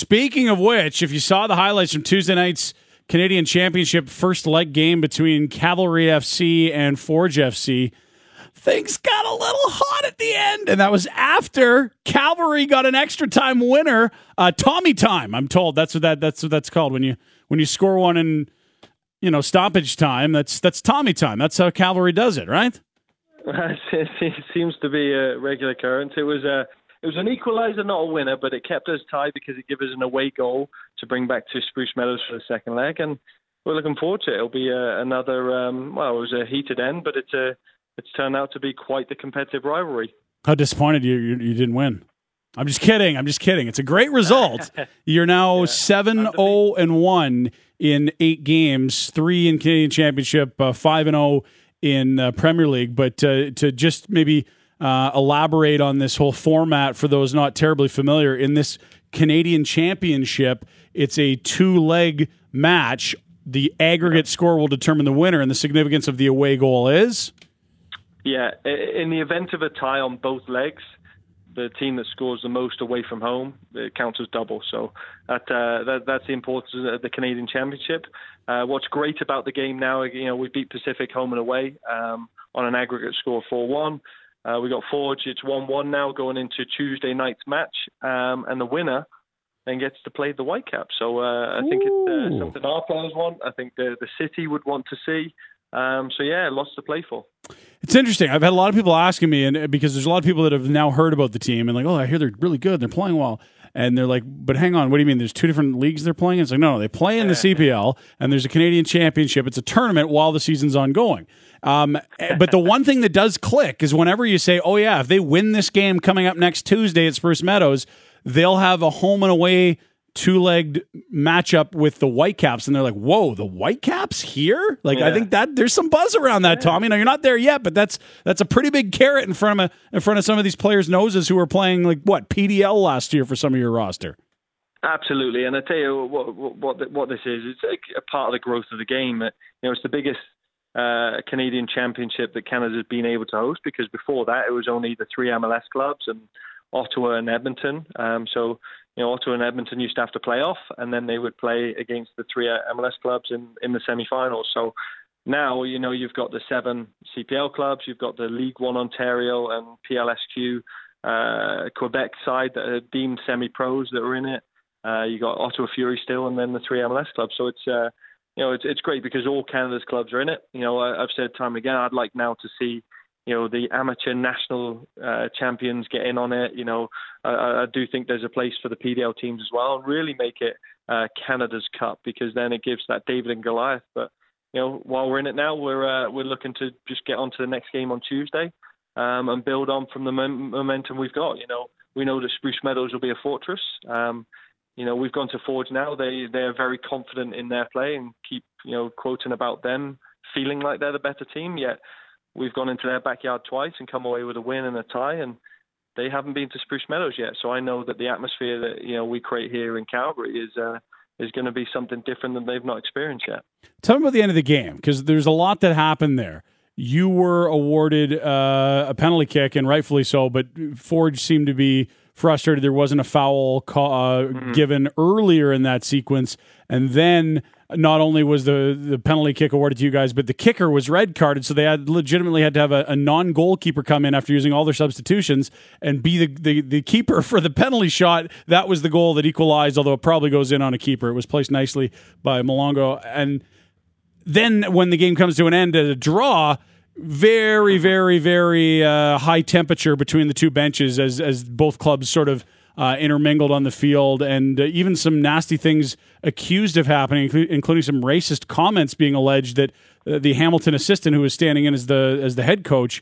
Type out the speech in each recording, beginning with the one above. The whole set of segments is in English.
Speaking of which, if you saw the highlights from Tuesday night's Canadian Championship first leg game between Cavalry FC and Forge FC, things got a little hot at the end, and that was after Cavalry got an extra time winner, Tommy time. I'm told that's what that's called when you score one in stoppage time. That's Tommy time. That's how Cavalry does it, right? It seems to be a regular occurrence. It was an equaliser, not a winner, but it kept us tied because it gave us an away goal to bring back to Spruce Meadows for the second leg, and we're looking forward to it. It'll be another. It was a heated end, but it's turned out to be quite the competitive rivalry. How disappointed you didn't win. I'm just kidding. It's a great result. You're now 7-0-1 in 8 games, 3 in Canadian Championship, 5-0 in Premier League. But to just maybe elaborate on this whole format for those not terribly familiar, in this Canadian Championship, it's a 2-leg match. The aggregate score will determine the winner, and the significance of the away goal is? Yeah, in the event of a tie on both legs, the team that scores the most away from home, it counts as double. So that's the importance of the Canadian Championship. What's great about the game now, we beat Pacific home and away on an aggregate score of 4-1. We got Forge, it's 1-1 now going into Tuesday night's match, and the winner then gets to play the Whitecaps. So I think it's something our players want. I think the city would want to see. Lots to play for. It's interesting. I've had a lot of people asking me, and because there's a lot of people that have now heard about the team and like, oh, I hear they're really good, they're playing well, and they're like, but hang on, what do you mean? There's 2 different leagues they're playing? It's like, no, they play in the CPL, and there's a Canadian Championship. It's a tournament while the season's ongoing. But the one thing that does click is whenever you say, oh yeah, if they win this game coming up next Tuesday at Spruce Meadows, they'll have a home and away 2-legged matchup with the Whitecaps, and they're like, whoa, the Whitecaps here? Like, yeah. I think that there's some buzz around that, Tommy. Now, you're not there yet, but that's a pretty big carrot in front of some of these players' noses who were playing like PDL last year for some of your roster. Absolutely, and I tell you what this is. It's a part of the growth of the game. It's the biggest Canadian Championship that Canada's been able to host, because before that it was only the 3 MLS clubs and Ottawa and Edmonton. Ottawa and Edmonton used to have to play off, and then they would play against the 3 MLS clubs in the semi-finals. So now, you've got the 7 CPL clubs, you've got the League One Ontario and PLSQ Quebec side that are deemed semi-pros that are in it. You got Ottawa Fury still, and then the 3 MLS clubs. So it's great because all Canada's clubs are in it. I've said time and again, I'd like now to see the amateur national champions get in on it. I do think there's a place for the PDL teams as well, and really make it Canada's Cup, because then it gives that David and Goliath. But while we're in it now, we're looking to just get on to the next game on Tuesday and build on from the momentum we've got. We know that Spruce Meadows will be a fortress. We've gone to Forge now. They're very confident in their play and keep quoting about them feeling like they're the better team. Yet we've gone into their backyard twice and come away with a win and a tie, and they haven't been to Spruce Meadows yet. So I know that the atmosphere that we create here in Calgary is going to be something different than they've not experienced yet. Tell me about the end of the game, because there's a lot that happened there. You were awarded a penalty kick, and rightfully so, but Forge seemed to be frustrated there wasn't a foul given earlier in that sequence, and then not only was the penalty kick awarded to you guys, but the kicker was red carded, so they legitimately had to have a non-goalkeeper come in after using all their substitutions and be the keeper for the penalty shot. That was the goal that equalized, although it probably goes in on a keeper. It was placed nicely by Malongo. And then when the game comes to an end at a draw, very, very, very high temperature between the two benches as both clubs sort of intermingled on the field, and even some nasty things accused of happening, including some racist comments being alleged that the Hamilton assistant who was standing in as the head coach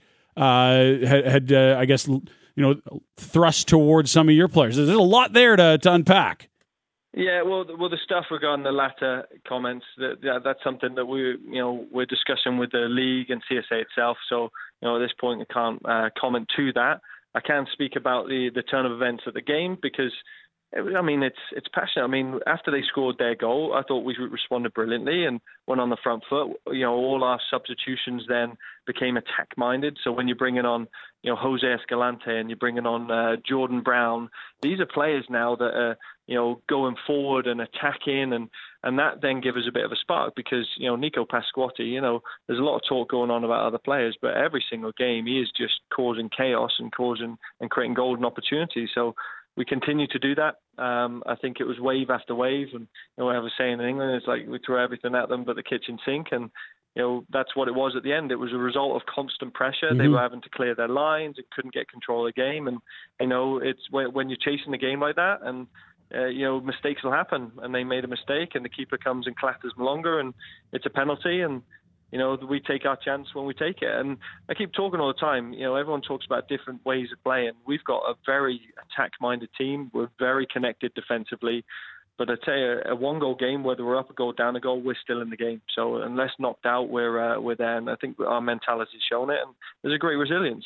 had I guess thrust towards some of your players. There's a lot there to unpack. Yeah, well, the stuff regarding the latter comments, that's something that we're discussing with the league and CSA itself. So, at this point, I can't comment to that. I can speak about the turn of events at the game, because It's passionate. I mean, after they scored their goal, I thought we responded brilliantly and went on the front foot. All our substitutions then became attack-minded. So when you're bringing on, Jose Escalante and you're bringing on Jordan Brown, these are players now that are, going forward and attacking, and that then gives us a bit of a spark because, Nico Pasquotti, there's a lot of talk going on about other players, but every single game he is just causing chaos and creating golden opportunities. So we continue to do that. I think it was wave after wave, and we have a saying in England, it's like we throw everything at them but the kitchen sink, and that's what it was at the end. It was a result of constant pressure. Mm-hmm. They were having to clear their lines and couldn't get control of the game, and it's when you're chasing the game like that, and mistakes will happen, and they made a mistake, and the keeper comes and clatters Malonga, and it's a penalty, and we take our chance when we take it. And I keep talking all the time, everyone talks about different ways of playing. We've got a very attack-minded team. We're very connected defensively. But I tell you, a one-goal game, whether we're up a goal, down a goal, we're still in the game. So unless knocked out, we're there. And I think our mentality's shown it. And there's a great resilience.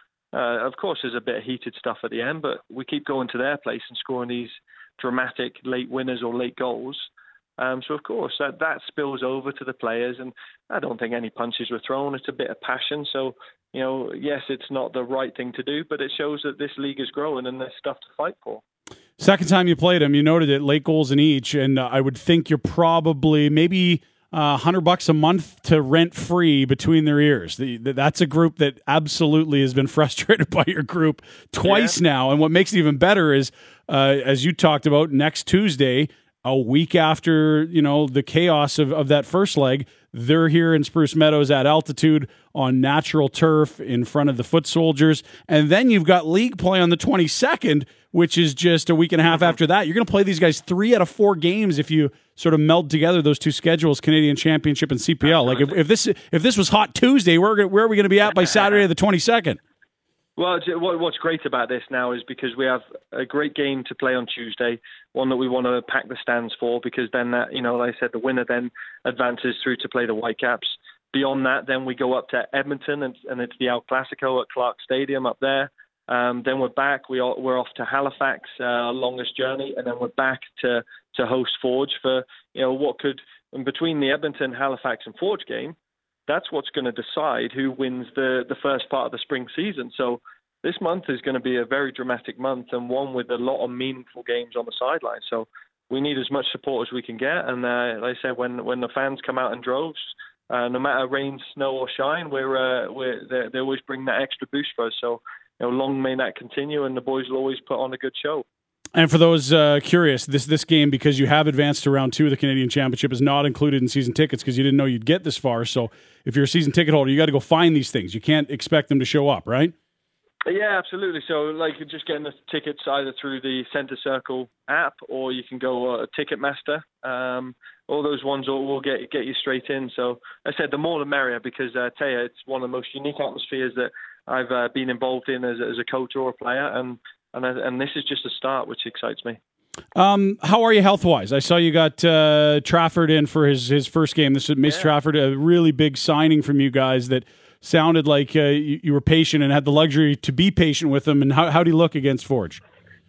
Of course, there's a bit of heated stuff at the end, but we keep going to their place and scoring these dramatic late winners or late goals. So, of course, that spills over to the players, and I don't think any punches were thrown. It's a bit of passion. So, yes, it's not the right thing to do, but it shows that this league is growing and there's stuff to fight for. Second time you played them, you noted it, late goals in each, and I would think you're probably maybe $100 a month to rent free between their ears. That's a group that absolutely has been frustrated by your group twice now, and what makes it even better is, as you talked about, next Tuesday, a week after, the chaos of that first leg, they're here in Spruce Meadows at altitude on natural turf in front of the foot soldiers. And then you've got league play on the 22nd, which is just a week and a half after that. You're going to play these guys 3 out of 4 games if you sort of meld together those two schedules, Canadian Championship and CPL. Like if this was Hot Tuesday, where are we going to be at by Saturday the 22nd? Well, what's great about this now is because we have a great game to play on Tuesday, one that we want to pack the stands for, because then that, like I said, the winner then advances through to play the Whitecaps. Beyond that, then we go up to Edmonton, and it's the El Clasico at Clark Stadium up there. Then we're back. We're off to Halifax, our longest journey, and then we're back to host Forge for what could, in between the Edmonton, Halifax, and Forge game. That's what's going to decide who wins the first part of the spring season. So this month is going to be a very dramatic month, and one with a lot of meaningful games on the sideline. So we need as much support as we can get. And like I said, when the fans come out in droves, no matter rain, snow, or shine, they always bring that extra boost for us. So long may that continue, and the boys will always put on a good show. And for those curious, this game, because you have advanced to round 2 of the Canadian Championship, is not included in season tickets because you didn't know you'd get this far. So if you're a season ticket holder, you got to go find these things. You can't expect them to show up, right? Yeah, absolutely. So just getting the tickets either through the Center Circle app, or you can go Ticketmaster. All those ones will get you straight in. So I said the more the merrier, because I tell you, it's one of the most unique atmospheres that I've been involved in as a coach or a player, and this is just a start, which excites me. How are you health-wise? I saw you got Trafford in for his first game. This is Mace Trafford, a really big signing from you guys that sounded like you were patient and had the luxury to be patient with him. And how did he look against Forge?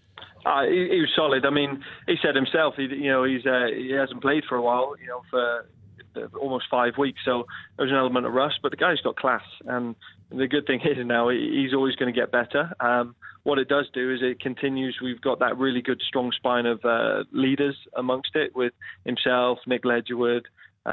He was solid. I mean, he said himself, he hasn't played for a while, for almost 5 weeks. So there was an element of rust, but the guy's got class. And the good thing is now he's always going to get better. What it does do is it continues. We've got that really good, strong spine of leaders amongst it with himself, Nick Ledgerwood,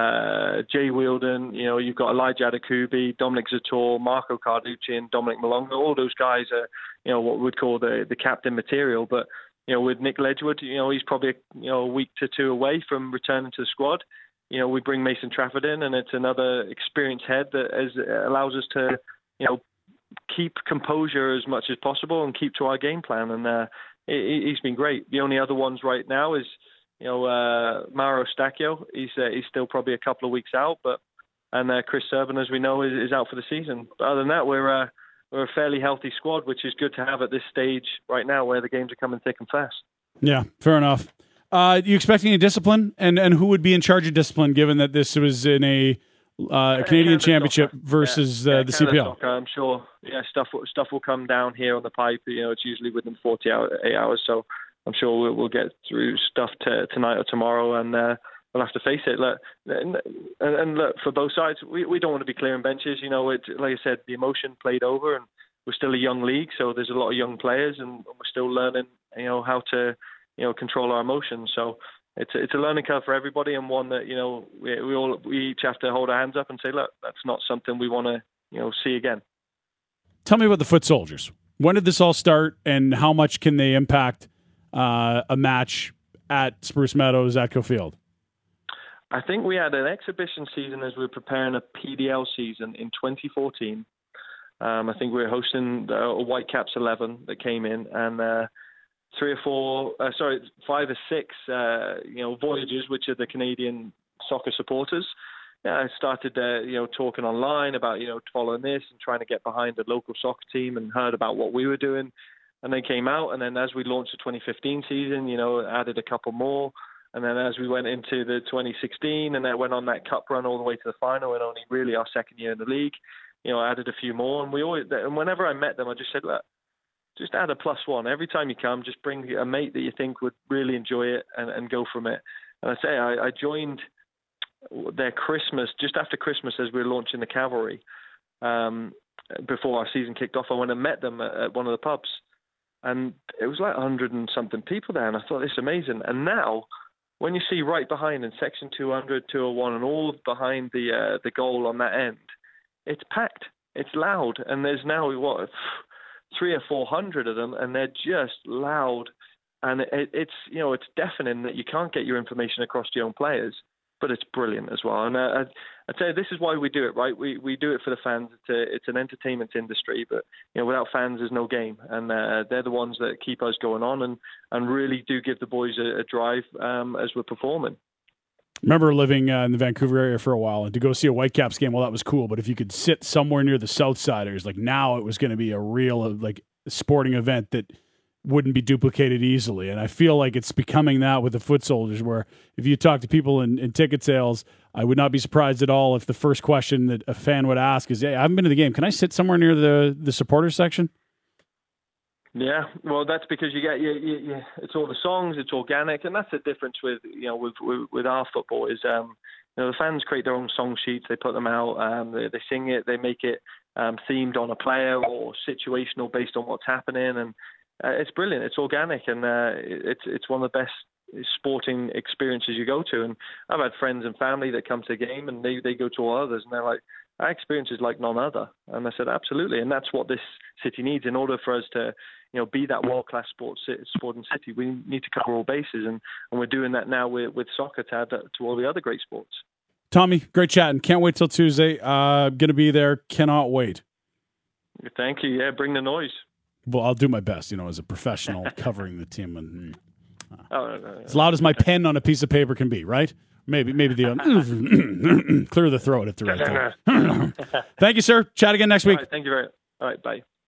Jay Wielden. You've got Elijah Adakubi, Dominic Zator, Marco Carducci, and Dominic Malonga. All those guys are, what we'd call the captain material. But with Nick Ledgerwood, he's probably a week to 2 away from returning to the squad. We bring Mason Trafford in, and it's another experienced head that allows us to, keep composure as much as possible and keep to our game plan. And he's been great. The only other ones right now is, Mauro Stacchio. He's still probably a couple of weeks out, and Chris Serban, as we know, is out for the season. But other than that, we're a fairly healthy squad, which is good to have at this stage right now, where the games are coming thick and fast. Yeah, fair enough. You expecting any discipline, and who would be in charge of discipline, given that this was in a Canadian Championship versus the CPL? Soccer, I'm sure. Yeah, stuff will come down here on the pipe. It's usually within 48 hours. So I'm sure we'll get through stuff tonight or tomorrow, and we'll have to face it. Look, and look, for both sides, we don't want to be clearing benches. You know, like I said, the emotion played over, and we're still a young league, so there's a lot of young players, and we're still learning, you know, how to, you know, control our emotions. So it's a learning curve for everybody, and one that, you know, we each have to hold our hands up and say, look, that's not something we want to, you know, see again. Tell me about the Foot Soldiers. When did this all start, and how much can they impact a match at Spruce Meadows, Atco Field? I think we had an exhibition season as we were preparing a PDL season in 2014. I think we were hosting a Whitecaps 11 that came in, and 5 or 6, you know, Voyagers, which are the Canadian soccer supporters. I started, you know, talking online about, you know, following this and trying to get behind the local soccer team, and heard about what we were doing. And they came out, and then as we launched the 2015 season, you know, added a couple more. And then as we went into the 2016 and then went on that cup run all the way to the final, and only really our second year in the league, you know, added a few more. And whenever I met them, I just said, look, just add a +1. Every time you come, just bring a mate that you think would really enjoy it, and go from it. And I joined their Christmas, just after Christmas, as we were launching the Cavalry. Before our season kicked off, I went and met them at one of the pubs. And it was like 100 and something people there. And I thought, this is amazing. And now, when you see right behind in section 200, 201, and all behind the goal on that end, it's packed. It's loud. And there's now, 300 or 400 of them, and they're just loud. And it's, you know, it's deafening that you can't get your information across to your own players. But it's brilliant as well. And I'd say this is why we do it, right? We do it for the fans. It's an entertainment industry, but, you know, without fans, there's no game. And they're the ones that keep us going on and really do give the boys a drive as we're performing. I remember living in the Vancouver area for a while, and to go see a Whitecaps game, well, that was cool. But if you could sit somewhere near the Southsiders, like now it was going to be a real like sporting event that wouldn't be duplicated easily. And I feel like it's becoming that with the Foot Soldiers, where if you talk to people in ticket sales, I would not be surprised at all if the first question that a fan would ask is, hey, I haven't been to the game. Can I sit somewhere near the supporters section? Yeah, well, that's because you get it's all the songs, it's organic, and that's the difference with, you know, with our football is, you know, the fans create their own song sheets, they put them out, they sing it, they make it themed on a player or situational based on what's happening, and it's brilliant. It's organic, and it's one of the best sporting experiences you go to. And I've had friends and family that come to the game, and they go to all others, and they're like, our experience is like none other. And I said, absolutely. And that's what this city needs in order for us to, you know, be that world-class sporting city. We need to cover all bases, and we're doing that now with soccer to add to all the other great sports. Tommy, great chatting. Can't wait till Tuesday. Going to be there. Cannot wait. Thank you. Yeah, bring the noise. Well, I'll do my best, you know, as a professional covering the team. And as loud as my pen on a piece of paper can be, right? Maybe the clear the throat at the right time. Thank you, sir. Chat again next week. All right, thank you very much. All right, bye.